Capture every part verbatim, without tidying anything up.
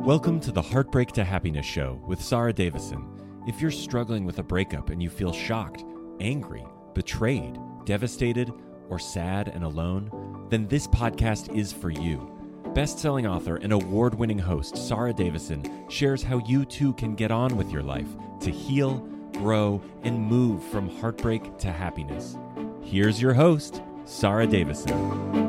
Welcome to the Heartbreak to Happiness Show with Sarah Davison. If you're struggling with a breakup and you feel shocked, angry, betrayed, devastated, or sad and alone, then this podcast is for you. Best-selling author and award-winning host Sarah Davison shares how you too can get on with your life to heal, grow, and move from heartbreak to happiness. Here's your host, Sarah Davison.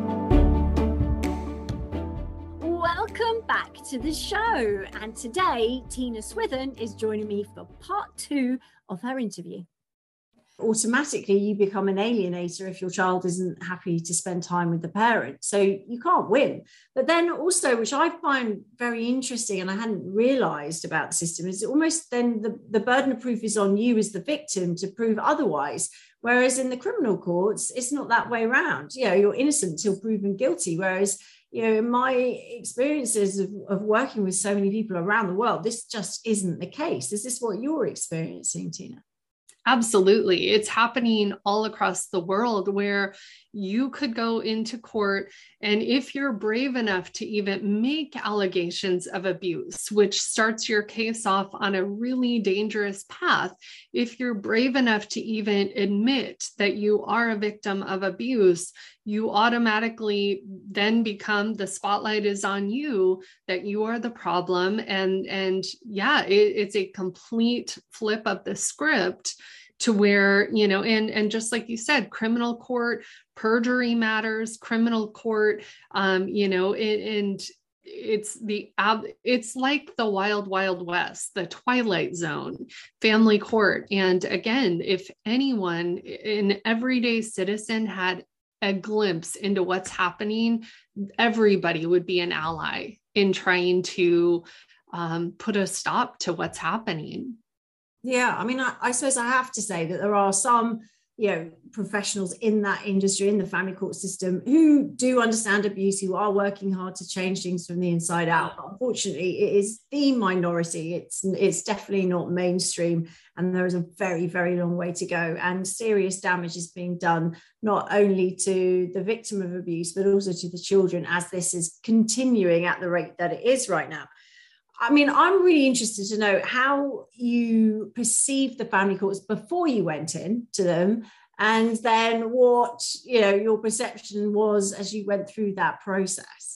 Welcome back to the show. And today, Tina Swithin is joining me for part two of her interview. Automatically, you become an alienator if your child isn't happy to spend time with the parent. So you can't win. But then also, which I find very interesting and I hadn't realized about the system, is almost then the, the burden of proof is on you as the victim to prove otherwise. Whereas in the criminal courts, it's not that way around. You know, you're innocent till proven guilty. Whereas, you know, in my experiences of, of working with so many people around the world, this just isn't the case. Is this what you're experiencing, Tina? Absolutely. It's happening all across the world where you could go into court, and if you're brave enough to even make allegations of abuse, which starts your case off on a really dangerous path, if you're brave enough to even admit that you are a victim of abuse, you automatically then become, the spotlight is on you, that you are the problem. And, and yeah, it, it's a complete flip of the script to where, you know, and, and just like you said, criminal court, perjury matters, criminal court, um, you know, it, and it's the, it's like the wild, wild west, the twilight zone, family court. And again, if anyone, an everyday citizen had a glimpse into what's happening, everybody would be an ally in trying to um, put a stop to what's happening. Yeah, I mean, I, I suppose I have to say that there are some, you know, professionals in that industry, in the family court system, who do understand abuse, who are working hard to change things from the inside out. But unfortunately, it is the minority. It's it's definitely not mainstream, and there is a very, very long way to go. And serious damage is being done not only to the victim of abuse, but also to the children, as this is continuing at the rate that it is right now. I mean, I'm really interested to know how you perceived the family courts before you went in to them, and then what, you know, your perception was as you went through that process.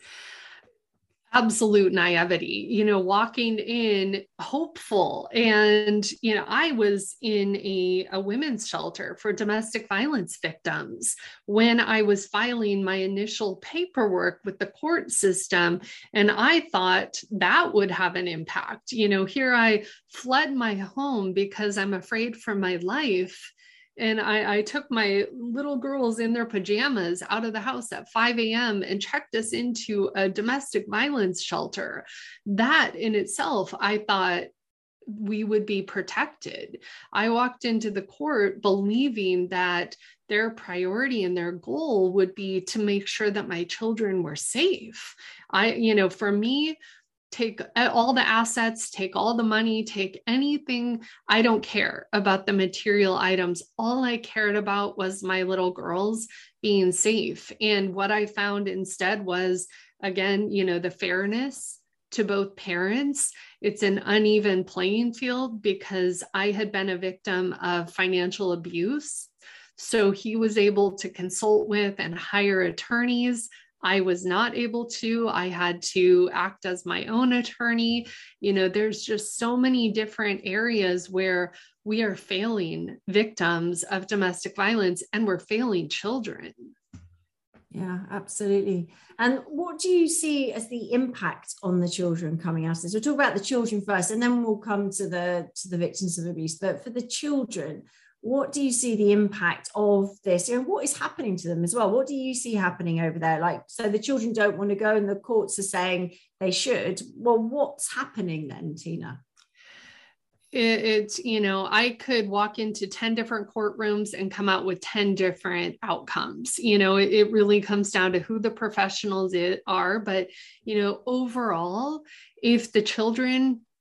Absolute naivety, you know, walking in hopeful. And, you know, I was in a, a women's shelter for domestic violence victims when I was filing my initial paperwork with the court system. And I thought that would have an impact. You know, here I fled my home because I'm afraid for my life. And I, I took my little girls in their pajamas out of the house at five a.m. and checked us into a domestic violence shelter. That in itself, I thought we would be protected. I walked into the court believing that their priority and their goal would be to make sure that my children were safe. I, you know, for me, take all the assets, take all the money, take anything. I don't care about the material items. All I cared about was my little girls being safe. And what I found instead was, again, you know, the fairness to both parents. It's an uneven playing field because I had been a victim of financial abuse. So he was able to consult with and hire attorneys. I was not able to. I had to act as my own attorney. You know, there's just so many different areas where we are failing victims of domestic violence, and we're failing children. Yeah, absolutely. And what do you see as the impact on the children coming out of this? We'll talk about the children first, and then we'll come to the to the victims of abuse. But for the children, what do you see the impact of this? You know, what is happening to them as well? What do you see happening over there? Like, so the children don't want to go and the courts are saying they should. Well, what's happening then, Tina? It, it's, you know, I could walk into ten different courtrooms and come out with ten different outcomes. You know, it, it really comes down to who the professionals it are. But, you know, overall, if the children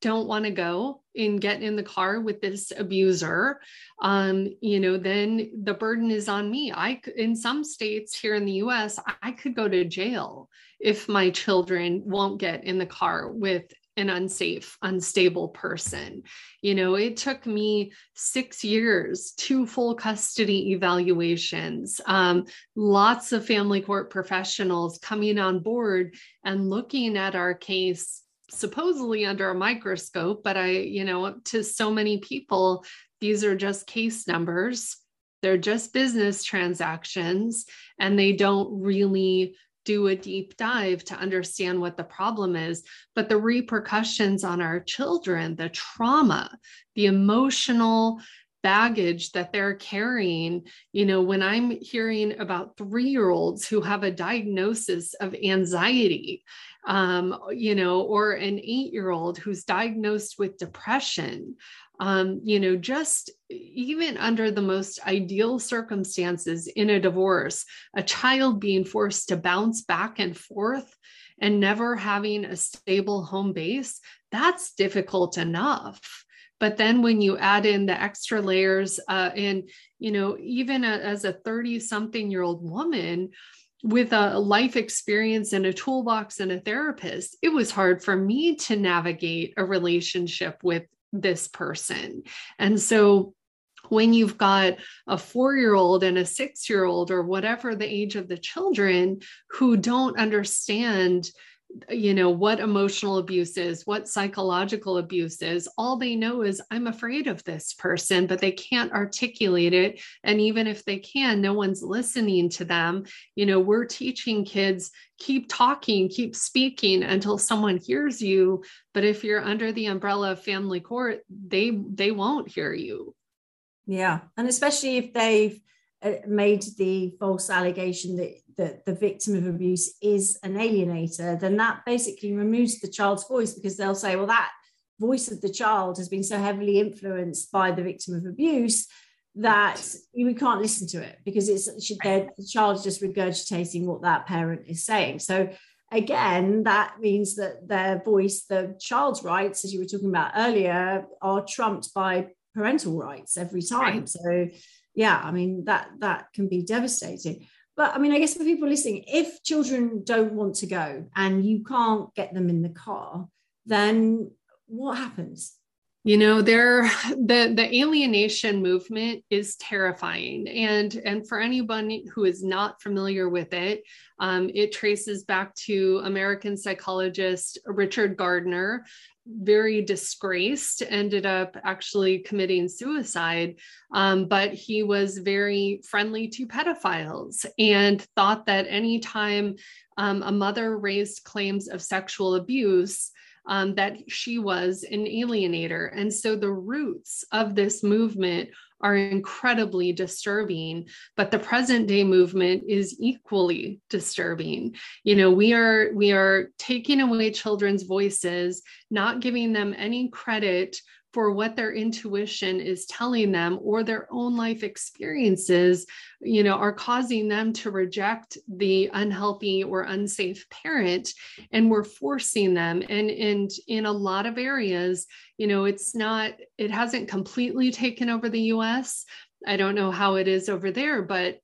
don't want to go and get in the car with this abuser, um, you know, then the burden is on me. I, in some states here in the U S, I could go to jail if my children won't get in the car with an unsafe, unstable person. You know, it took me six years, two full custody evaluations, um, lots of family court professionals coming on board and looking at our case supposedly under a microscope, but I, you know, to so many people, these are just case numbers. They're just business transactions, and they don't really do a deep dive to understand what the problem is. But the repercussions on our children, the trauma, the emotional baggage that they're carrying, you know, when I'm hearing about three-year-olds who have a diagnosis of anxiety, um, you know, or an eight-year-old who's diagnosed with depression, um, you know, just even under the most ideal circumstances in a divorce, a child being forced to bounce back and forth and never having a stable home base, that's difficult enough. But then when you add in the extra layers, uh, and, you know, even a, as a thirty something year old woman with a life experience and a toolbox and a therapist, it was hard for me to navigate a relationship with this person. And so when you've got a four-year-old and a six-year-old or whatever the age of the children who don't understand, you know, what emotional abuse is, what psychological abuse is, all they know is I'm afraid of this person, but they can't articulate it. And even if they can, no one's listening to them. You know, we're teaching kids, keep talking, keep speaking until someone hears you. But if you're under the umbrella of family court, they, they won't hear you. Yeah. And especially if they've made the false allegation that, that the victim of abuse is an alienator, then that basically removes the child's voice, because they'll say, well, that voice of the child has been so heavily influenced by the victim of abuse that we can't listen to it, because it's the child's just regurgitating what that parent is saying. So again, that means that their voice, the child's rights, as you were talking about earlier, are trumped by parental rights every time. Right. So yeah, I mean, that that can be devastating. But I mean, I guess for people listening, if children don't want to go and you can't get them in the car, then what happens? You know, there the the alienation movement is terrifying, and and for anyone who is not familiar with it, um, it traces back to American psychologist Richard Gardner. Very disgraced, ended up actually committing suicide, um, but he was very friendly to pedophiles and thought that anytime um, a mother raised claims of sexual abuse, Um, that she was an alienator. And so the roots of this movement are incredibly disturbing, but the present day movement is equally disturbing. You know, we are, we are taking away children's voices, not giving them any credit for what their intuition is telling them, or their own life experiences, you know, are causing them to reject the unhealthy or unsafe parent. And we're forcing them. And, and in a lot of areas, you know, it's not, it hasn't completely taken over the U S. I don't know how it is over there, but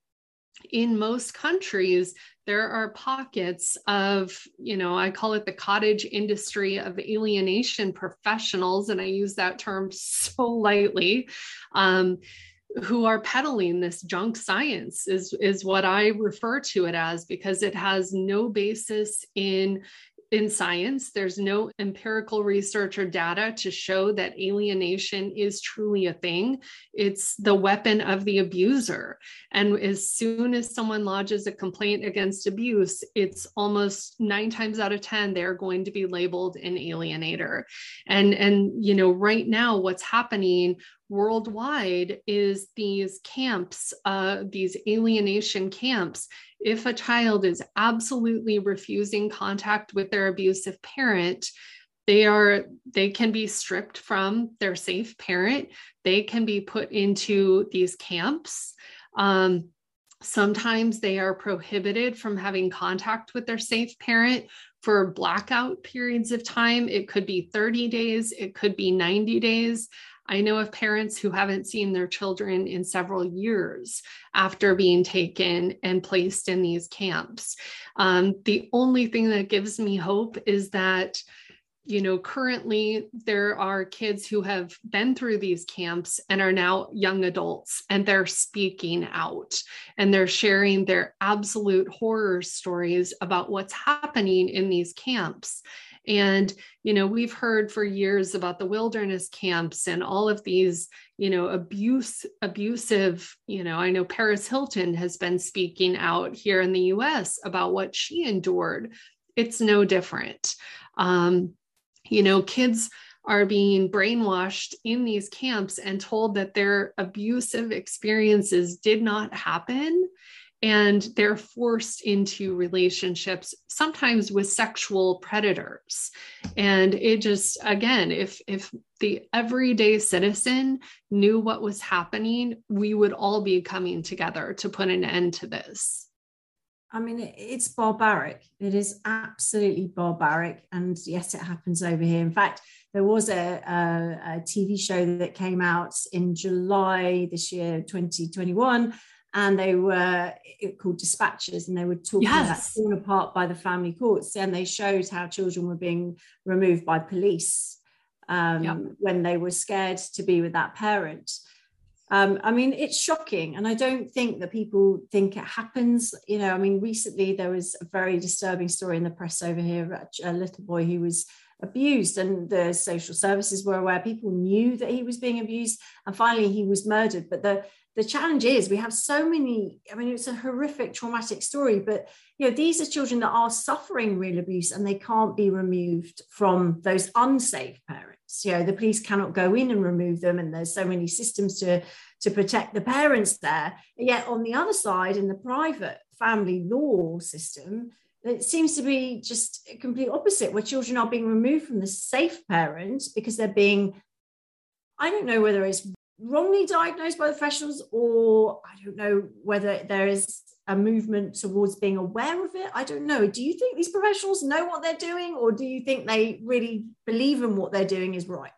in most countries, there are pockets of, you know, I call it the cottage industry of alienation professionals, and I use that term so lightly, um, who are peddling this junk science is, is what I refer to it as, because it has no basis in In science. There's no empirical research or data to show that alienation is truly a thing. It's the weapon of the abuser. And as soon as someone lodges a complaint against abuse, it's almost nine times out of ten, they're going to be labeled an alienator. And, and, you know, right now what's happening worldwide is these camps, uh, these alienation camps. If a child is absolutely refusing contact with their abusive parent, they are, they can be stripped from their safe parent. They can be put into these camps. Um, Sometimes they are prohibited from having contact with their safe parent for blackout periods of time. It could be thirty days, it could be ninety days. I know of parents who haven't seen their children in several years after being taken and placed in these camps. Um, the only thing that gives me hope is that, you know, currently there are kids who have been through these camps and are now young adults, and they're speaking out and they're sharing their absolute horror stories about what's happening in these camps. And, you know, we've heard for years about the wilderness camps and all of these, you know, abuse, abusive, you know, I know Paris Hilton has been speaking out here in the U S about what she endured. It's no different. Um, you know, kids are being brainwashed in these camps and told that their abusive experiences did not happen. And they're forced into relationships, sometimes with sexual predators. And it just, again, if, if the everyday citizen knew what was happening, we would all be coming together to put an end to this. I mean, it's barbaric. It is absolutely barbaric. And yes, it happens over here. In fact, there was a, a, a T V show that came out in July this year, twenty twenty-one. And they were called Dispatches, and they were talking yes. about torn apart by the family courts. And they showed how children were being removed by police um, yep. when they were scared to be with that parent. Um, I mean, it's shocking. And I don't think that people think it happens. You know, I mean, recently there was a very disturbing story in the press over here about a little boy who was abused, and the social services were aware. People knew that he was being abused, and finally he was murdered. But the The challenge is we have so many, I mean, it's a horrific, traumatic story, but, you know, these are children that are suffering real abuse, and they can't be removed from those unsafe parents. You know, the police cannot go in and remove them, and there's so many systems to, to protect the parents there. Yet on the other side, in the private family law system, it seems to be just a complete opposite, where children are being removed from the safe parents because they're being, I don't know whether it's wrongly diagnosed by the professionals, or I don't know whether there is a movement towards being aware of it. I don't know. Do you think these professionals know what they're doing, or do you think they really believe in what they're doing is right?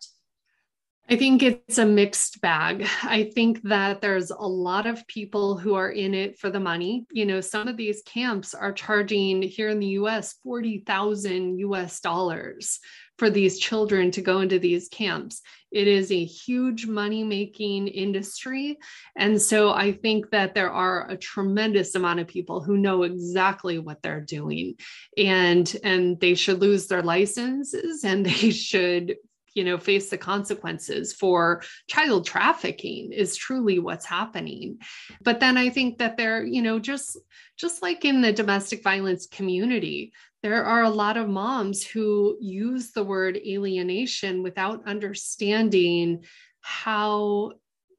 I think it's a mixed bag. I think that there's a lot of people who are in it for the money. You know, some of these camps are charging here in the U S forty thousand U S dollars for these children to go into these camps. It is a huge money-making industry. And so I think that there are a tremendous amount of people who know exactly what they're doing, and, and they should lose their licenses, and they should, you know, face the consequences for child trafficking is truly what's happening. But then I think that there, you know, just, just like in the domestic violence community, there are a lot of moms who use the word alienation without understanding how,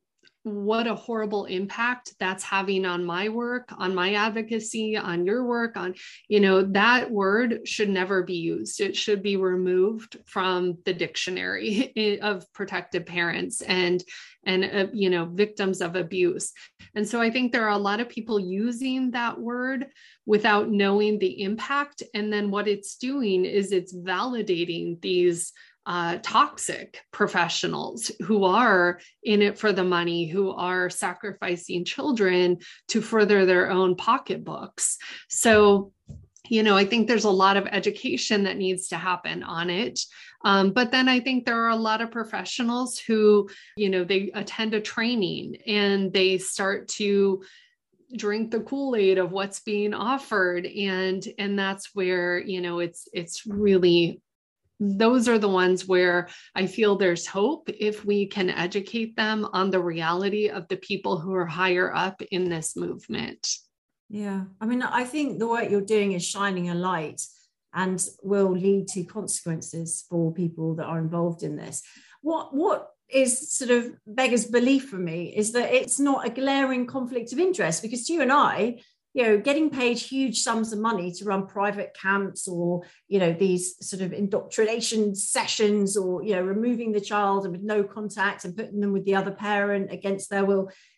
what a horrible impact that's having on my work, on my advocacy, on your work, on, you know, that word should never be used. It should be removed from the dictionary of protected parents and, and, uh, you know, victims of abuse. And so I think there are a lot of people using that word without knowing the impact. And then what it's doing is it's validating these Uh, toxic professionals who are in it for the money, who are sacrificing children to further their own pocketbooks. So, you know, I think there's a lot of education that needs to happen on it. Um, but then I think there are a lot of professionals who, you know, they attend a training and they start to drink the Kool-Aid of what's being offered. And, and that's where, you know, it's, it's really, those are the ones where I feel there's hope if we can educate them on the reality of the people who are higher up in this movement. Yeah. I mean, I think the work you're doing is shining a light and will lead to consequences for people that are involved in this. What, what is sort of beggars belief for me is that it's not a glaring conflict of interest, because you and I, you know, getting paid huge sums of money to run private camps, or, you know, these sort of indoctrination sessions, or, you know, removing the child and with no contact and putting them with the other parent against their will.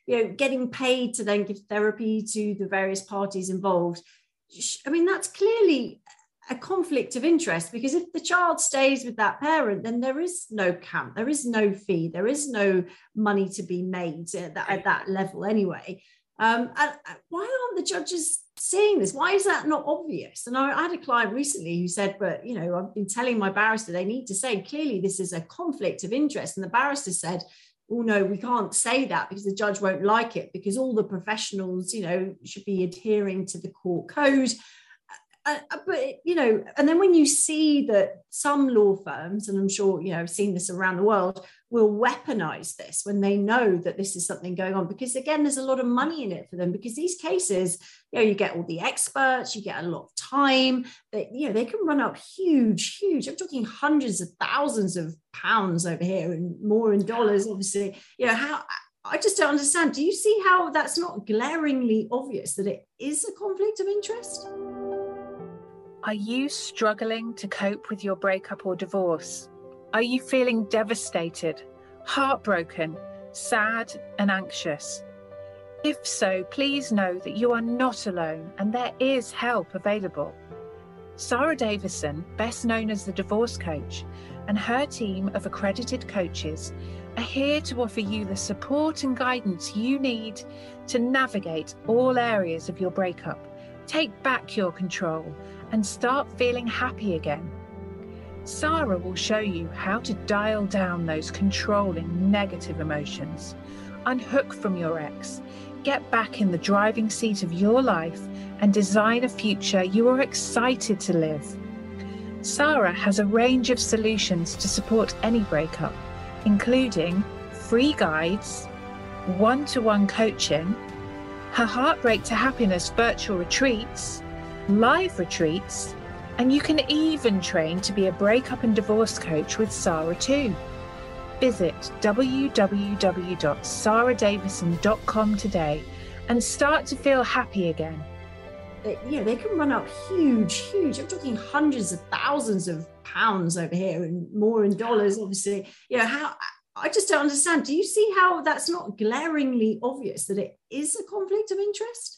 you know, getting paid to then give therapy to the various parties involved. I mean, that's clearly a conflict of interest, because if the child stays with that parent, then there is no camp, there is no fee, there is no money to be made at that, at that level anyway. Um, and why aren't the judges seeing this? Why is that not obvious? And I, I had a client recently who said, but, you know, I've been telling my barrister they need to say clearly this is a conflict of interest. And the barrister said, oh, no, we can't say that because the judge won't like it, because all the professionals, you know, should be adhering to the court code. Uh, but, you know, and then when you see that some law firms, and I'm sure, you know, I've seen this around the world, will weaponize this when they know that this is something going on, because again, there's a lot of money in it for them, because these cases, you know, you get all the experts, you get a lot of time, that, you know, they can run up huge, huge, I'm talking hundreds of thousands of pounds over here and more in dollars, obviously, you know, how, I just don't understand. Do you see how that's not glaringly obvious that it is a conflict of interest? Are you struggling to cope with your breakup or divorce? Are you feeling devastated, heartbroken, sad, and anxious? If so, please know that you are not alone and there is help available. Sara Davison, best known as the Divorce Coach, and her team of accredited coaches are here to offer you the support and guidance you need to navigate all areas of your breakup, take back your control, and start feeling happy again. Sara will show you how to dial down those controlling negative emotions, unhook from your ex, get back in the driving seat of your life, and design a future you are excited to live. Sara has a range of solutions to support any breakup, including free guides, one-to-one coaching, her Heartbreak to Happiness virtual retreats, live retreats, and you can even train to be a breakup and divorce coach with Sara too. Visit w w w dot sara davison dot com today and start to feel happy again. You know, they can run up huge, huge, I'm talking hundreds of thousands of pounds over here and more in dollars, obviously. You know, how, I just don't understand. Do you see how that's not glaringly obvious that it is a conflict of interest?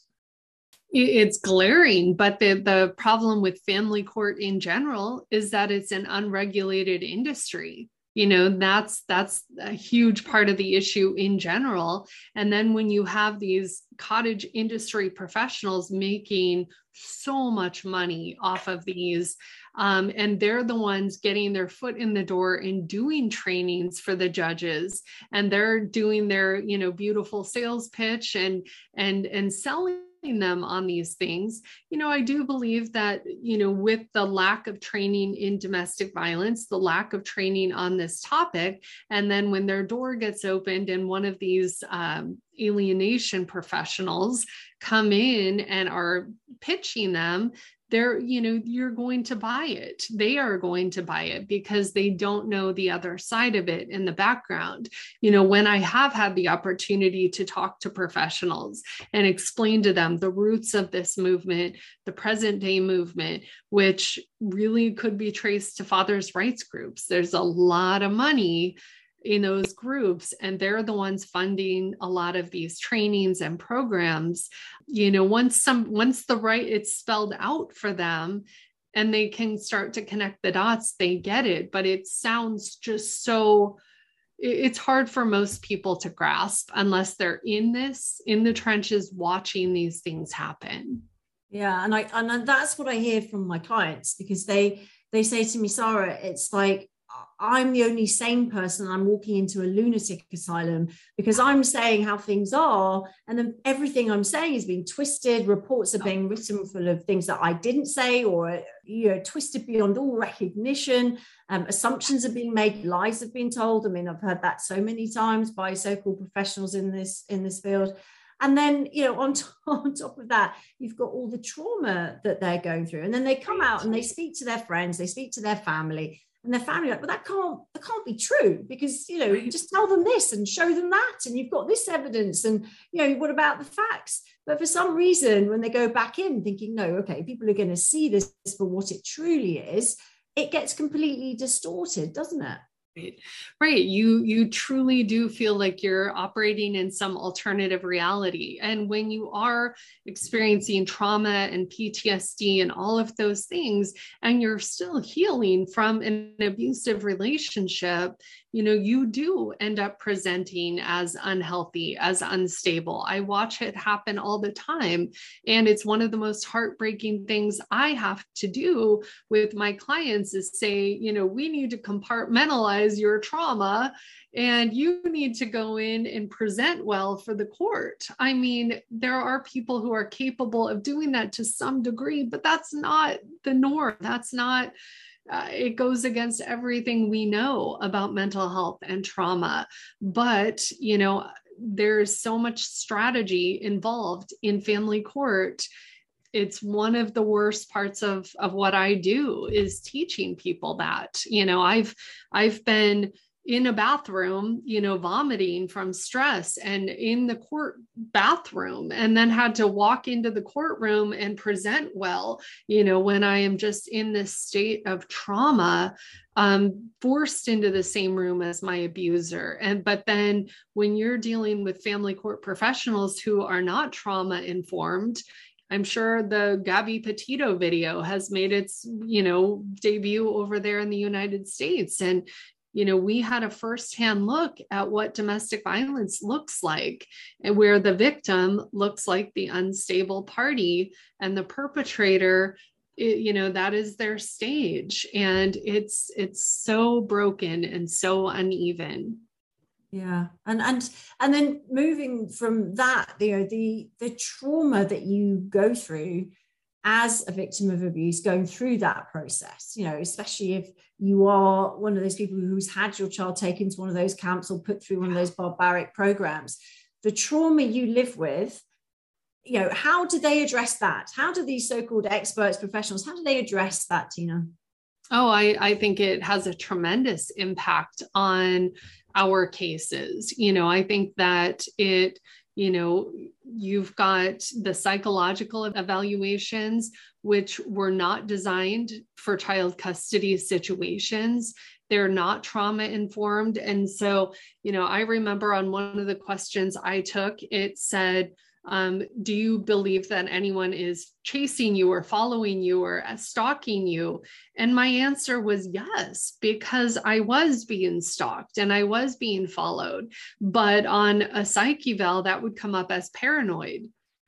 It's glaring, but the, the problem with family court in general is that it's an unregulated industry. You know, that's that's a huge part of the issue in general. And then when you have these cottage industry professionals making so much money off of these, um, and they're the ones getting their foot in the door and doing trainings for the judges, and they're doing their, you know, beautiful sales pitch and and and selling them on these things. You know, I do believe that, you know, with the lack of training in domestic violence, the lack of training on this topic, and then when their door gets opened and one of these um, alienation professionals come in and are pitching them, they're, you know, you're going to buy it. They are going to buy it because they don't know the other side of it in the background. You know, when I have had the opportunity to talk to professionals and explain to them the roots of this movement, the present day movement, which really could be traced to fathers' rights groups. There's a lot of money in those groups, and they're the ones funding a lot of these trainings and programs. You know, once some, once the right, it's spelled out for them and they can start to connect the dots, they get it. But it sounds just so, it's hard for most people to grasp unless they're in this, in the trenches, watching these things happen. Yeah. And I, and that's what I hear from my clients, because they, they say to me, Sara, it's like, I'm the only sane person. I'm walking into a lunatic asylum because I'm saying how things are. And then everything I'm saying is being twisted. Reports are being written full of things that I didn't say, or, you know, twisted beyond all recognition. Um, assumptions are being made. Lies have been told. I mean, I've heard that so many times by so-called professionals in this, in this field. And then, you know, on, t- on top of that, you've got all the trauma that they're going through. And then they come out and they speak to their friends, they speak to their family. And their family like, but that can't, that can't be true, because, you know, right. Just tell them this and show them that, and you've got this evidence, and, you know, what about the facts? But for some reason, when they go back in thinking, no, okay, people are going to see this for what it truly is, it gets completely distorted, doesn't it? Right. Right. You, you truly do feel like you're operating in some alternative reality. And when you are experiencing trauma and P T S D and all of those things, and you're still healing from an abusive relationship, you know, you do end up presenting as unhealthy, as unstable. I watch it happen all the time. And it's one of the most heartbreaking things I have to do with my clients is say, you know, we need to compartmentalize your trauma and you need to go in and present well for the court. I mean, there are people who are capable of doing that to some degree, but that's not the norm. That's not Uh, it goes against everything we know about mental health and trauma. But, you know, there's so much strategy involved in family court. It's one of the worst parts of, of what I do is teaching people that, you know, I've, I've been in a bathroom, you know, vomiting from stress and in the court bathroom, and then had to walk into the courtroom and present well, you know, when I am just in this state of trauma, um, forced into the same room as my abuser. And, but then when you're dealing with family court professionals who are not trauma informed, I'm sure the Gabby Petito video has made its, you know, debut over there in the United States. And you know, we had a firsthand look at what domestic violence looks like, and where the victim looks like the unstable party and the perpetrator, it, you know, that is their stage. And it's, it's so broken and so uneven. Yeah. And, and, and then moving from that, you know, the, the trauma that you go through as a victim of abuse, going through that process, you know, especially if you are one of those people who's had your child taken to one of those camps or put through one of those barbaric programs, the trauma you live with, you know, how do they address that? How do these so-called experts, professionals, how do they address that, Tina? Oh, I, I think it has a tremendous impact on our cases. You know, I think that it, you know, you've got the psychological evaluations, which were not designed for child custody situations. They're not trauma informed. And so, you know, I remember on one of the questions I took, it said, Um, do you believe that anyone is chasing you or following you or stalking you? And my answer was yes, because I was being stalked and I was being followed. But on a psych eval, that would come up as paranoid.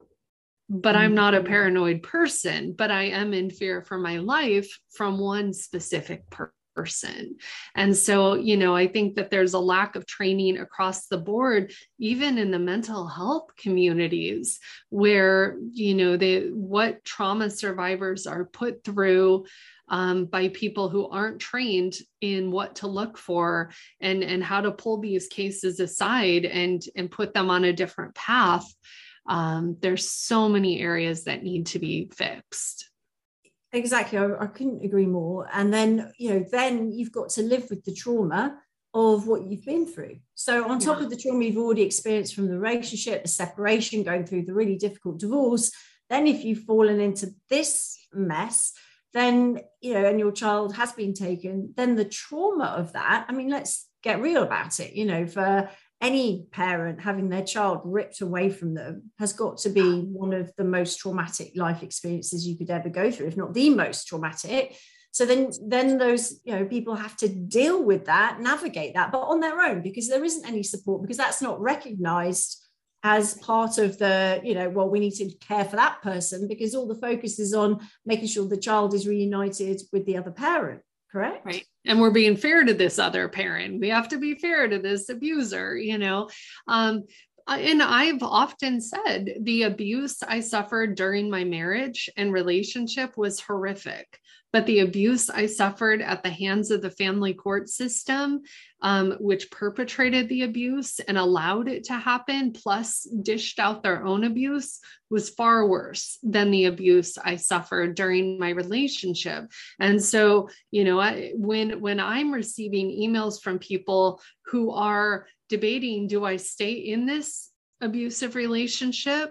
But I'm not a paranoid person, but I am in fear for my life from one specific person. person. And so, you know, I think that there's a lack of training across the board, even in the mental health communities, where, you know, they, what trauma survivors are put through um, by people who aren't trained in what to look for and, and how to pull these cases aside and, and put them on a different path. Um, there's so many areas that need to be fixed. Exactly. I, I couldn't agree more. And then, you know, then you've got to live with the trauma of what you've been through. So on top yeah. of the trauma you've already experienced from the relationship, the separation, going through the really difficult divorce, then if you've fallen into this mess, then, you know, and your child has been taken, then the trauma of that, I mean, let's get real about it, you know, for any parent having their child ripped away from them has got to be one of the most traumatic life experiences you could ever go through, if not the most traumatic. So then, then those, you know, people have to deal with that, navigate that, but on their own, because there isn't any support, because that's not recognized as part of the, you know, well, we need to care for that person, because all the focus is on making sure the child is reunited with the other parent. Correct. Right. And we're being fair to this other parent. We have to be fair to this abuser, you know. Um, and I've often said the abuse I suffered during my marriage and relationship was horrific. But the abuse I suffered at the hands of the family court system, um, which perpetrated the abuse and allowed it to happen, plus dished out their own abuse, was far worse than the abuse I suffered during my relationship. And so, you know, I, when, when I'm receiving emails from people who are debating, do I stay in this abusive relationship?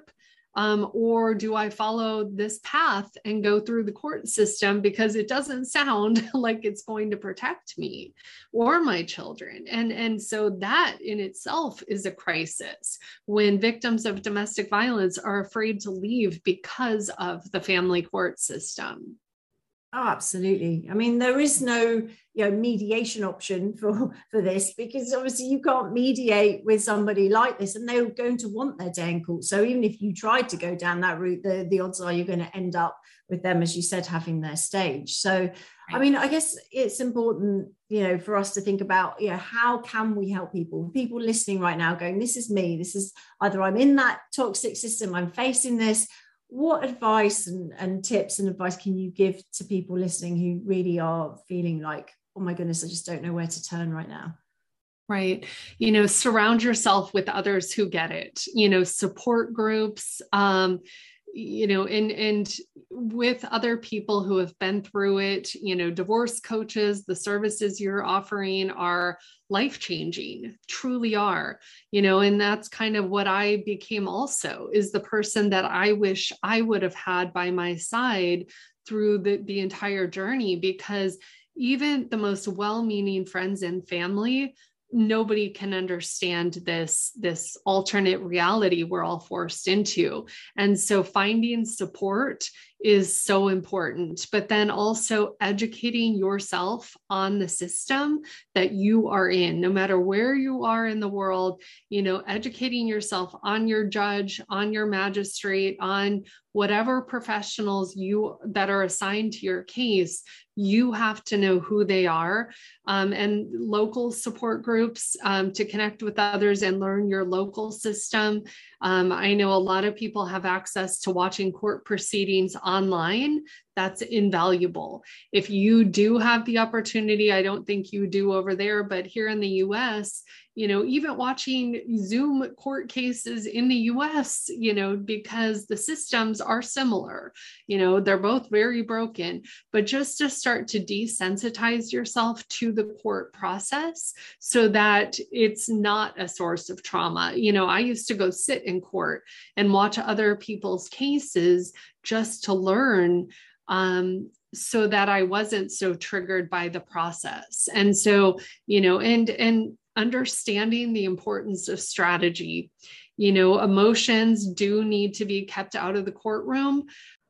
Um, or do I follow this path and go through the court system because it doesn't sound like it's going to protect me or my children? And, and so that in itself is a crisis when victims of domestic violence are afraid to leave because of the family court system. Oh, absolutely. I mean, there is no, you know, mediation option for, for this, because obviously you can't mediate with somebody like this, and they're going to want their day in court. So even if you tried to go down that route, the, the odds are you're going to end up with them, as you said, having their stage. So, right. I mean, I guess it's important, you know, for us to think about, you know, how can we help people? People listening right now going, this is me. This is either I'm in that toxic system, I'm facing this. What advice and, and tips and advice can you give to people listening who really are feeling like, oh my goodness, I just don't know where to turn right now? Right. You know, surround yourself with others who get it, you know, support groups, um, you know, and, and with other people who have been through it, you know, divorce coaches, the services you're offering are life-changing, truly are, you know, and that's kind of what I became also, is the person that I wish I would have had by my side through the, the entire journey, because even the most well-meaning friends and family, nobody can understand this, this alternate reality we're all forced into. And so finding support is so important, but then also educating yourself on the system that you are in, no matter where you are in the world, you know, educating yourself on your judge, on your magistrate, on whatever professionals you that are assigned to your case. You have to know who they are, um, and local support groups um, to connect with others and learn your local system. Um, I know a lot of people have access to watching court proceedings online. That's invaluable. If you do have the opportunity, I don't think you do over there, but here in the U S, you know, even watching Zoom court cases in the U S, you know, because the systems are similar, you know, they're both very broken, but just to start to desensitize yourself to the court process so that it's not a source of trauma. You know, I used to go sit in court and watch other people's cases just to learn, um, so that I wasn't so triggered by the process. And so, you know, and, and, understanding the importance of strategy. You know, emotions do need to be kept out of the courtroom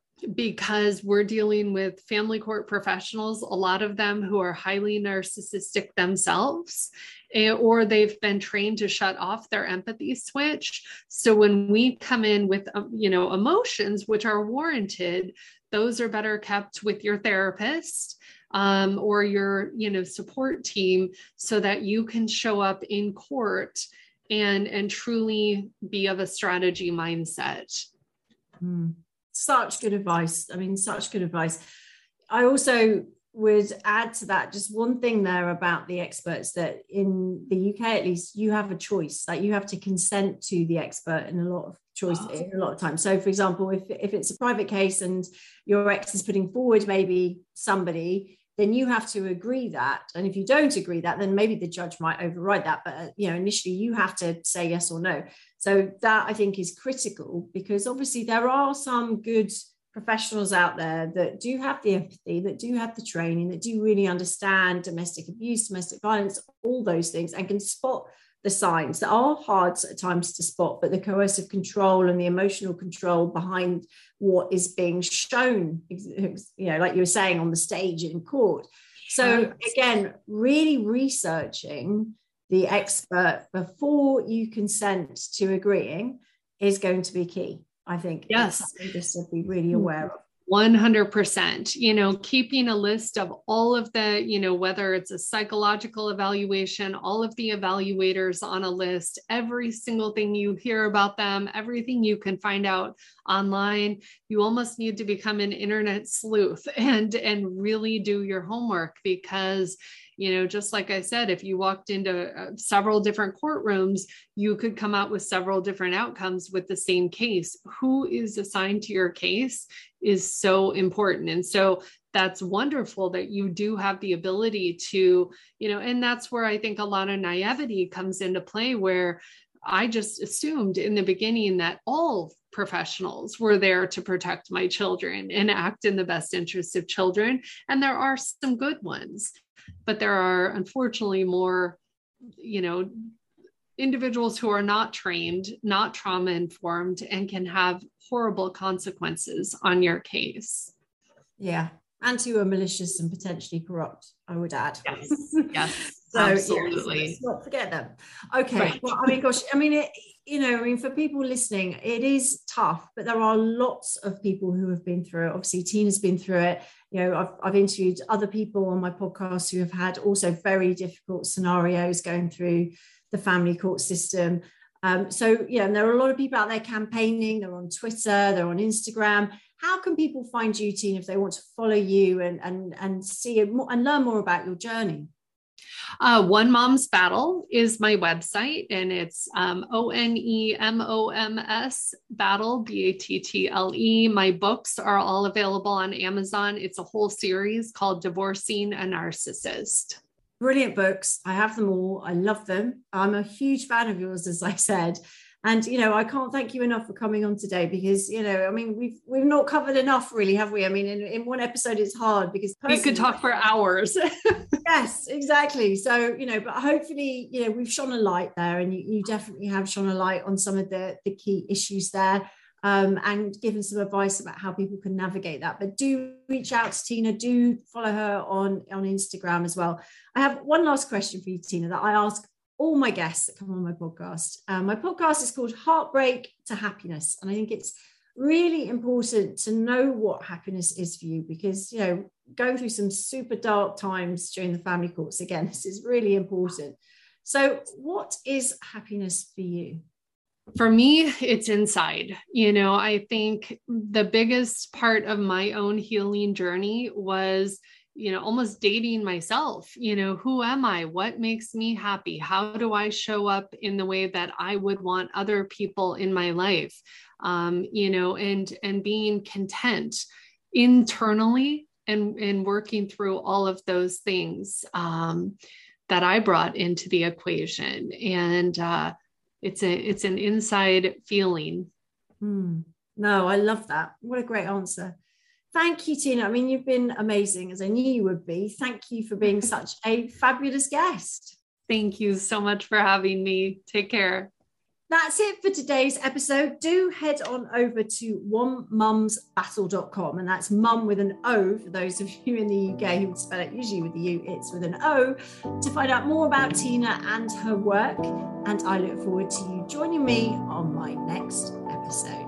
because we're dealing with family court professionals, a lot of them who are highly narcissistic themselves, or they've been trained to shut off their empathy switch. So when we come in with, you know, emotions, which are warranted, those are better kept with your therapist. Um, or your, you know, support team, so that you can show up in court and, and truly be of a strategy mindset. Mm. Such good advice. I mean, such good advice. I also would add to that just one thing there about the experts, that in the U K, at least, you have a choice, like you have to consent to the expert in a lot of choice, oh. a lot of times. So for example, if, if it's a private case and your ex is putting forward maybe somebody, then you have to agree that. And if you don't agree that, then maybe the judge might override that. But, uh, you know, initially you have to say yes or no. So that, I think, is critical, because obviously there are some good professionals out there that do have the empathy, that do have the training, that do really understand domestic abuse, domestic violence, all those things, and can spot the signs that are hard at times to spot, but the coercive control and the emotional control behind what is being shown, you know, like you were saying, on the stage in court. So again, really researching the expert before you consent to agreeing is going to be key, I think. Yes. It's something just to be really aware of. one hundred percent, you know, keeping a list of all of the, you know, whether it's a psychological evaluation, all of the evaluators on a list, every single thing you hear about them, everything you can find out online. You almost need to become an internet sleuth and, and really do your homework, because, you know, just like I said, if you walked into uh, several different courtrooms, you could come out with several different outcomes with the same case. Who is assigned to your case is so important. And so that's wonderful that you do have the ability to, you know, and that's where I think a lot of naivety comes into play, where I just assumed in the beginning that all professionals. We're there to protect my children and act in the best interest of children. And there are some good ones, but there are unfortunately more, you know, individuals who are not trained, not trauma informed, and can have horrible consequences on your case. Yeah. And who are malicious and potentially corrupt, I would add. Yes. Yes. So, absolutely. Yes, let's not forget them. Okay. Right. Well, I mean, gosh, I mean, it, you know, I mean, for people listening, it is tough, but there are lots of people who have been through it. Obviously, Tina's been through it. You know, I've, I've interviewed other people on my podcast who have had also very difficult scenarios going through the family court system. Um, so, yeah, and there are a lot of people out there campaigning. They're on Twitter, they're on Instagram. How can people find you, Tina, if they want to follow you and and and see it more, and learn more about your journey? Uh, One Mom's Battle is my website, and it's um, O N E M O M S Battle, B A T T L E. My books are all available on Amazon. It's a whole series called Divorcing a Narcissist. Brilliant books. I have them all. I love them. I'm a huge fan of yours, as I said. And, you know, I can't thank you enough for coming on today because, you know, I mean, we've we've not covered enough, really, have we? I mean, in, in one episode, it's hard because we could talk for hours. Yes, exactly. So, you know, but hopefully, you know, we've shone a light there, and you, you definitely have shone a light on some of the, the key issues there, um, and given some advice about how people can navigate that. But do reach out to Tina. Do follow her on, on Instagram as well. I have one last question for you, Tina, that I ask all my guests that come on my podcast. Um, my podcast is called Heartbreak to Happiness. And I think it's really important to know what happiness is for you because, you know, going through some super dark times during the family courts, again, this is really important. So what is happiness for you? For me, it's inside. You know, I think the biggest part of my own healing journey was, you know, almost dating myself. You know, who am I? What makes me happy? How do I show up in the way that I would want other people in my life? Um, you know, and, and being content internally and, and working through all of those things um, that I brought into the equation. And uh, it's a, it's an inside feeling. Hmm. No, I love that. What a great answer. Thank you, Tina. I mean, you've been amazing, as I knew you would be. Thank you for being such a fabulous guest. Thank you so much for having me. Take care. That's it for today's episode. Do head on over to one mums battle dot com, and that's mum with an O for those of you in the U K who would spell it usually with the U, it's with an O, to find out more about Tina and her work. And I look forward to you joining me on my next episode.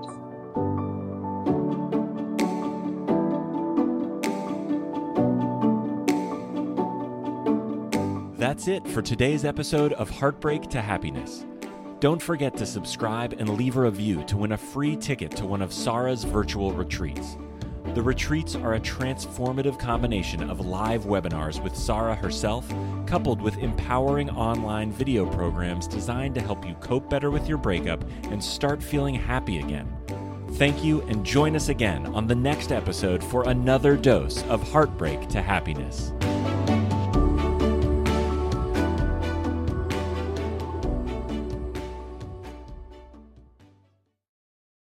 That's it for today's episode of Heartbreak to Happiness. Don't forget to subscribe and leave a review to win a free ticket to one of Sarah's virtual retreats. The retreats are a transformative combination of live webinars with Sarah herself, coupled with empowering online video programs designed to help you cope better with your breakup and start feeling happy again. Thank you, and join us again on the next episode for another dose of Heartbreak to Happiness.